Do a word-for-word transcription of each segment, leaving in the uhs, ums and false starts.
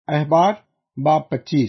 احبار باب پچیس۔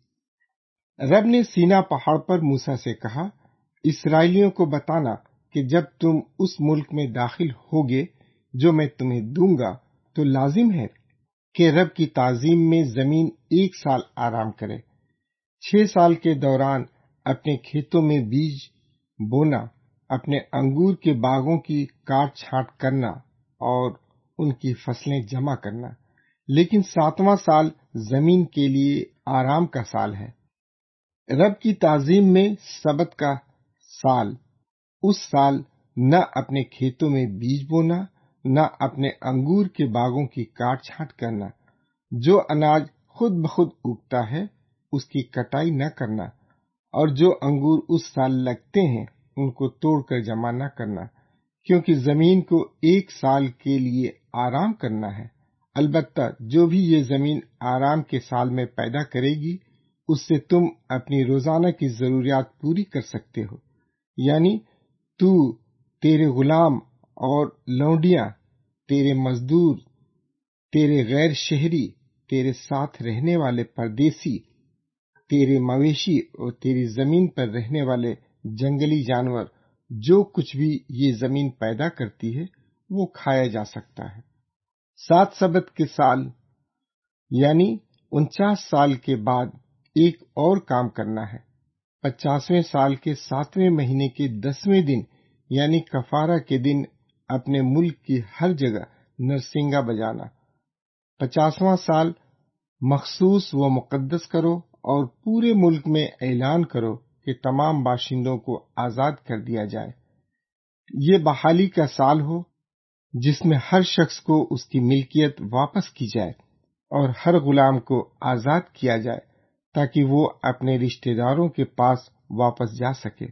رب نے سینا پہاڑ پر موسیٰ سے کہا، اسرائیلیوں کو بتانا کہ جب تم اس ملک میں داخل ہوگے جو میں تمہیں دوں گا تو لازم ہے کہ رب کی تعظیم میں زمین ایک سال آرام کرے۔ چھ سال کے دوران اپنے کھیتوں میں بیج بونا، اپنے انگور کے باغوں کی کاٹ چھانٹ کرنا اور ان کی فصلیں جمع کرنا، لیکن ساتواں سال زمین کے لیے آرام کا سال ہے۔ رب کی تعظیم میں سبت کا سال، اس سال نہ اپنے کھیتوں میں بیج بونا، نہ اپنے انگور کے باغوں کی کاٹ چھانٹ کرنا۔ جو اناج خود بخود اگتا ہے اس کی کٹائی نہ کرنا، اور جو انگور اس سال لگتے ہیں ان کو توڑ کر جمع نہ کرنا، کیونکہ زمین کو ایک سال کے لیے آرام کرنا ہے۔ البتہ جو بھی یہ زمین آرام کے سال میں پیدا کرے گی اس سے تم اپنی روزانہ کی ضروریات پوری کر سکتے ہو، یعنی تو، تیرے غلام اور لونڈیاں، تیرے مزدور، تیرے غیر شہری، تیرے ساتھ رہنے والے پردیسی، تیرے مویشی اور تیری زمین پر رہنے والے جنگلی جانور، جو کچھ بھی یہ زمین پیدا کرتی ہے وہ کھایا جا سکتا ہے۔ سات سبت کے سال یعنی انچاس سال کے بعد ایک اور کام کرنا ہے۔ پچاسویں سال کے ساتویں مہینے کے دسویں دن یعنی کفارہ کے دن اپنے ملک کی ہر جگہ نرسنگا بجانا۔ پچاسواں سال مخصوص و مقدس کرو اور پورے ملک میں اعلان کرو کہ تمام باشندوں کو آزاد کر دیا جائے۔ یہ بحالی کا سال ہو جس میں ہر شخص کو اس کی ملکیت واپس کی جائے اور ہر غلام کو آزاد کیا جائے تاکہ وہ اپنے رشتہ داروں کے پاس واپس جا سکے۔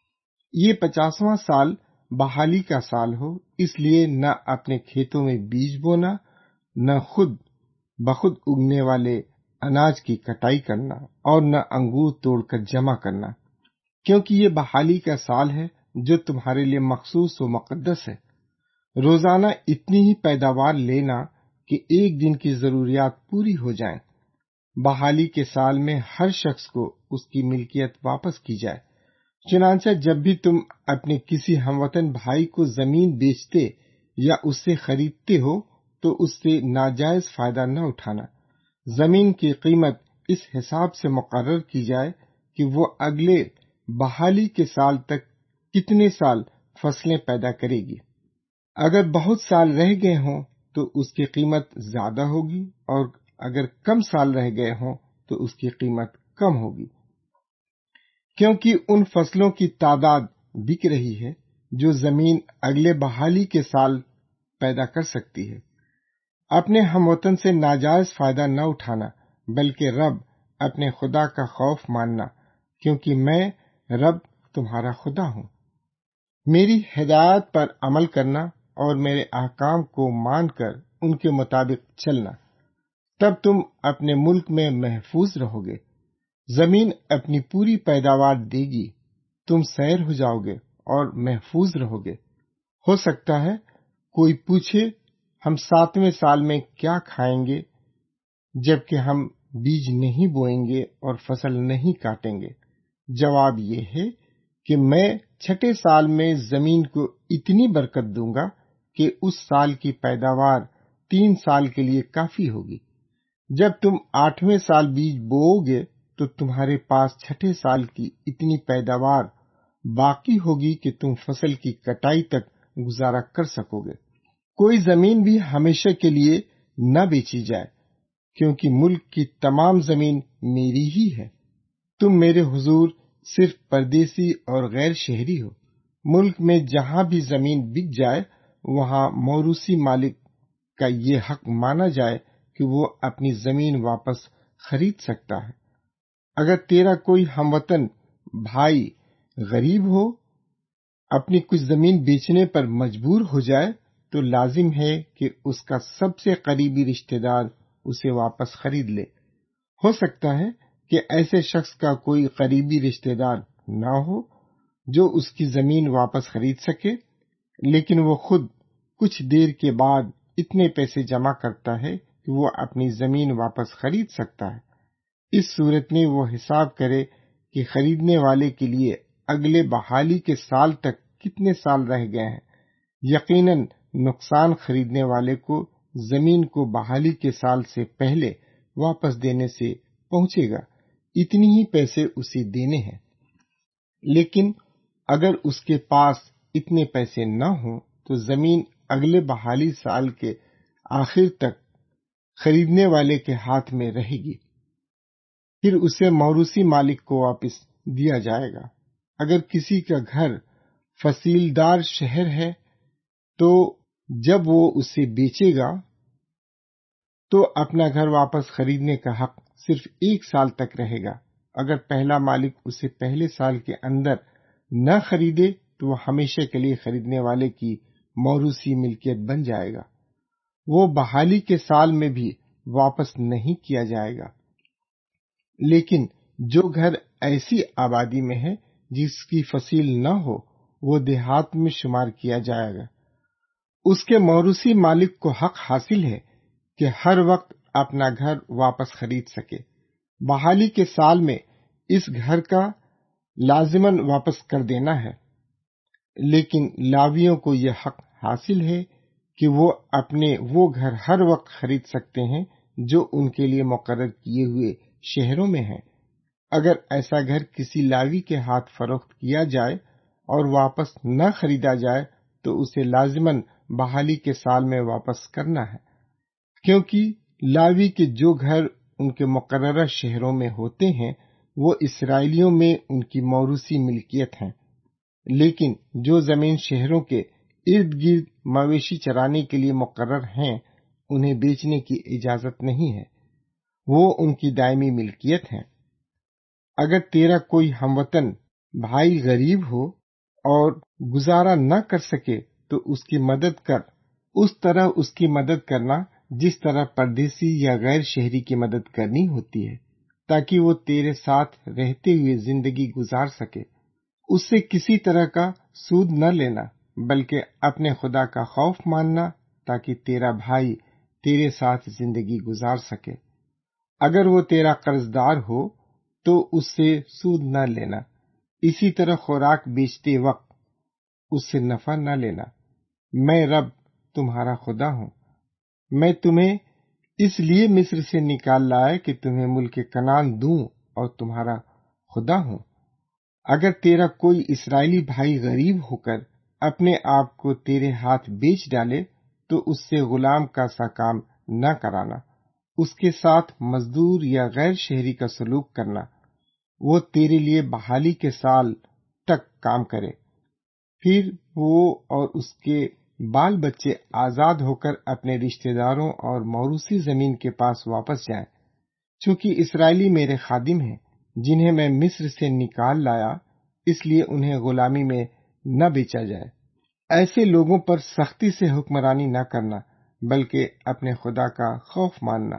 یہ پچاسواں سال بحالی کا سال ہو، اس لیے نہ اپنے کھیتوں میں بیج بونا، نہ خود بخود اگنے والے اناج کی کٹائی کرنا اور نہ انگور توڑ کر جمع کرنا، کیونکہ یہ بحالی کا سال ہے جو تمہارے لیے مخصوص و مقدس ہے۔ روزانہ اتنی ہی پیداوار لینا کہ ایک دن کی ضروریات پوری ہو جائیں۔ بحالی کے سال میں ہر شخص کو اس کی ملکیت واپس کی جائے۔ چنانچہ جب بھی تم اپنے کسی ہم وطن بھائی کو زمین بیچتے یا اس سے خریدتے ہو تو اس سے ناجائز فائدہ نہ اٹھانا۔ زمین کی قیمت اس حساب سے مقرر کی جائے کہ وہ اگلے بحالی کے سال تک کتنے سال فصلیں پیدا کرے گی۔ اگر بہت سال رہ گئے ہوں تو اس کی قیمت زیادہ ہوگی، اور اگر کم سال رہ گئے ہوں تو اس کی قیمت کم ہوگی، کیونکہ ان فصلوں کی تعداد بک رہی ہے جو زمین اگلے بحالی کے سال پیدا کر سکتی ہے۔ اپنے ہم وطن سے ناجائز فائدہ نہ اٹھانا، بلکہ رب اپنے خدا کا خوف ماننا، کیونکہ میں رب تمہارا خدا ہوں۔ میری ہدایت پر عمل کرنا اور میرے احکام کو مان کر ان کے مطابق چلنا، تب تم اپنے ملک میں محفوظ رہو گے۔ زمین اپنی پوری پیداوار دے گی، تم سیر ہو جاؤ گے اور محفوظ رہو گے۔ ہو سکتا ہے کوئی پوچھے، ہم ساتویں سال میں کیا کھائیں گے جبکہ ہم بیج نہیں بوئیں گے اور فصل نہیں کاٹیں گے؟ جواب یہ ہے کہ میں چھٹے سال میں زمین کو اتنی برکت دوں گا کہ اس سال کی پیداوار تین سال کے لیے کافی ہوگی۔ جب تم آٹھویں سال بیج بوؤ گے تو تمہارے پاس چھٹے سال کی اتنی پیداوار باقی ہوگی کہ تم فصل کی کٹائی تک گزارا کر سکو گے۔ کوئی زمین بھی ہمیشہ کے لیے نہ بیچی جائے، کیونکہ ملک کی تمام زمین میری ہی ہے۔ تم میرے حضور صرف پردیسی اور غیر شہری ہو۔ ملک میں جہاں بھی زمین بک جائے وہاں موروثی مالک کا یہ حق مانا جائے کہ وہ اپنی زمین واپس خرید سکتا ہے۔ اگر تیرا کوئی ہم وطن بھائی غریب ہو، اپنی کچھ زمین بیچنے پر مجبور ہو جائے تو لازم ہے کہ اس کا سب سے قریبی رشتہ دار اسے واپس خرید لے۔ ہو سکتا ہے کہ ایسے شخص کا کوئی قریبی رشتہ دار نہ ہو جو اس کی زمین واپس خرید سکے، لیکن وہ خود کچھ دیر کے بعد اتنے پیسے جمع کرتا ہے کہ وہ اپنی زمین واپس خرید سکتا ہے۔ اس صورت میں وہ حساب کرے کہ خریدنے والے کے لیے اگلے بحالی کے سال تک کتنے سال رہ گئے ہیں۔ یقیناً نقصان خریدنے والے کو زمین کو بحالی کے سال سے پہلے واپس دینے سے پہنچے گا، اتنی ہی پیسے اسے دینے ہیں۔ لیکن اگر اس کے پاس اتنے پیسے نہ ہوں تو زمین اگلے بحالی سال کے آخر تک خریدنے والے کے ہاتھ میں رہے گی، پھر اسے موروثی مالک کو واپس دیا جائے گا۔ اگر کسی کا گھر فصیلدار شہر ہے تو جب وہ اسے بیچے گا تو اپنا گھر واپس خریدنے کا حق صرف ایک سال تک رہے گا۔ اگر پہلا مالک اسے پہلے سال کے اندر نہ خریدے تو وہ ہمیشہ کے لیے خریدنے والے کی موروثی ملکیت بن جائے گا، وہ بحالی کے سال میں بھی واپس نہیں کیا جائے گا۔ لیکن جو گھر ایسی آبادی میں ہے جس کی فصیل نہ ہو وہ دیہات میں شمار کیا جائے گا۔ اس کے موروثی مالک کو حق حاصل ہے کہ ہر وقت اپنا گھر واپس خرید سکے۔ بحالی کے سال میں اس گھر کا لازماً واپس کر دینا ہے، لیکن لاویوں کو یہ حق حاصل ہے کہ وہ اپنے وہ گھر ہر وقت خرید سکتے ہیں جو ان کے لیے مقرر کیے ہوئے شہروں میں ہیں۔ اگر ایسا گھر کسی لاوی کے ہاتھ فروخت کیا جائے اور واپس نہ خریدا جائے تو اسے لازماً بحالی کے سال میں واپس کرنا ہے، کیونکہ لاوی کے جو گھر ان کے مقررہ شہروں میں ہوتے ہیں وہ اسرائیلیوں میں ان کی موروثی ملکیت ہیں، لیکن جو زمین شہروں کے ارد گرد مویشی چرانے کے لیے مقرر ہیں انہیں بیچنے کی اجازت نہیں ہے، وہ ان کی دائمی ملکیت ہیں۔ اگر تیرا کوئی ہم وطن بھائی غریب ہو اور گزارا نہ کر سکے تو اس کی مدد کر، اس طرح اس کی مدد کرنا جس طرح پردیسی یا غیر شہری کی مدد کرنی ہوتی ہے، تاکہ وہ تیرے ساتھ رہتے ہوئے زندگی گزار سکے۔ اس سے کسی طرح کا سود نہ لینا بلکہ اپنے خدا کا خوف ماننا تاکہ تیرا بھائی تیرے ساتھ زندگی گزار سکے۔ اگر وہ تیرا قرض دار ہو تو اس سے سود نہ لینا، اسی طرح خوراک بیچتے وقت اس سے نفع نہ لینا۔ میں رب تمہارا خدا ہوں، میں تمہیں اس لیے مصر سے نکال لایا کہ تمہیں ملک کنعان دوں اور تمہارا خدا ہوں۔ اگر تیرا کوئی اسرائیلی بھائی غریب ہو کر اپنے آپ کو تیرے ہاتھ بیچ ڈالے تو اس سے غلام کا سا کام نہ کرانا، اس کے ساتھ مزدور یا غیر شہری کا سلوک کرنا، وہ تیرے لیے بحالی کے سال تک کام کرے، پھر وہ اور اس کے بال بچے آزاد ہو کر اپنے رشتہ داروں اور موروثی زمین کے پاس واپس جائیں۔ چونکہ اسرائیلی میرے خادم ہیں جنہیں میں مصر سے نکال لایا، اس لیے انہیں غلامی میں نہ بیچا جائے۔ ایسے لوگوں پر سختی سے حکمرانی نہ کرنا بلکہ اپنے خدا کا خوف ماننا۔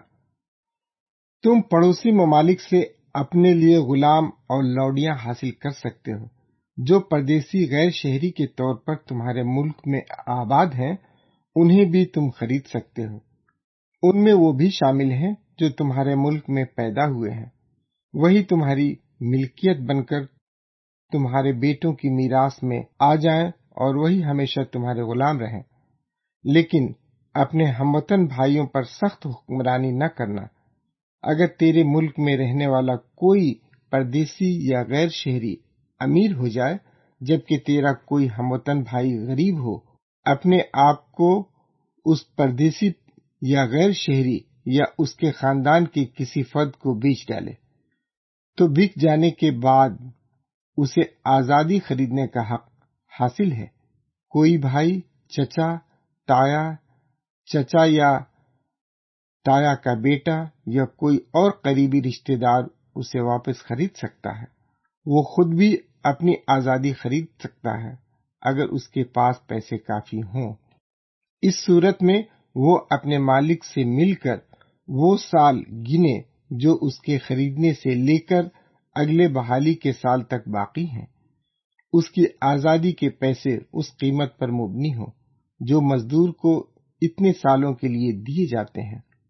تم پڑوسی ممالک سے اپنے لیے غلام اور لوڈیاں حاصل کر سکتے ہو، جو پردیسی غیر شہری کے طور پر تمہارے ملک میں آباد ہیں، انہیں بھی تم خرید سکتے ہو۔ ان میں وہ بھی شامل ہیں جو تمہارے ملک میں پیدا ہوئے ہیں، وہی تمہاری ملکیت بن کر تمہارے بیٹوں کی میراث میں آ جائیں اور وہی ہمیشہ تمہارے غلام رہیں۔ لیکن اپنے ہم وطن بھائیوں پر سخت حکمرانی نہ کرنا۔ اگر تیرے ملک میں رہنے والا کوئی پردیسی یا غیر شہری امیر ہو جائے جبکہ تیرا کوئی ہم وطن بھائی غریب ہو، اپنے آپ کو اس پردیسی یا غیر شہری یا اس کے خاندان کے کسی فرد کو بیچ ڈالے تو بک جانے کے بعد اسے آزادی خریدنے کا حق حاصل ہے۔ کوئی بھائی، چچا، تایا، چچا یا تایا کا بیٹا یا کوئی اور قریبی رشتہ دار اسے واپس خرید سکتا ہے۔ وہ خود بھی اپنی آزادی خرید سکتا ہے اگر اس کے پاس پیسے کافی ہوں۔ اس صورت میں وہ اپنے مالک سے مل کر وہ سال گنے جو اس کے خریدنے سے لے کر اگلے بحالی کے سال تک باقی ہیں۔ اس کی آزادی کے پیسے اس قیمت پر مبنی ہوں جو مزدور کو اتنے سالوں کے لیے دیے جاتے ہیں۔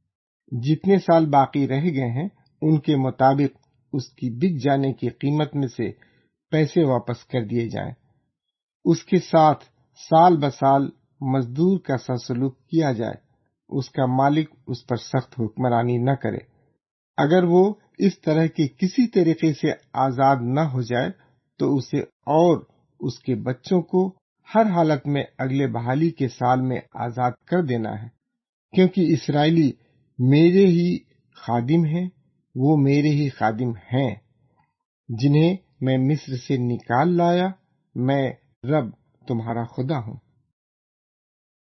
جتنے سال باقی رہ گئے ہیں ان کے مطابق اس کی بک جانے کی قیمت میں سے پیسے واپس کر دیے جائیں۔ اس کے ساتھ سال بسال مزدور کا سا سلوک کیا جائے، اس کا مالک اس پر سخت حکمرانی نہ کرے۔ اگر وہ اس طرح کے کسی طریقے سے آزاد نہ ہو جائے تو اسے اور اس کے بچوں کو ہر حالت میں اگلے بحالی کے سال میں آزاد کر دینا ہے، کیونکہ اسرائیلی میرے ہی خادم ہیں، وہ میرے ہی خادم ہیں جنہیں میں مصر سے نکال لایا۔ میں رب تمہارا خدا ہوں۔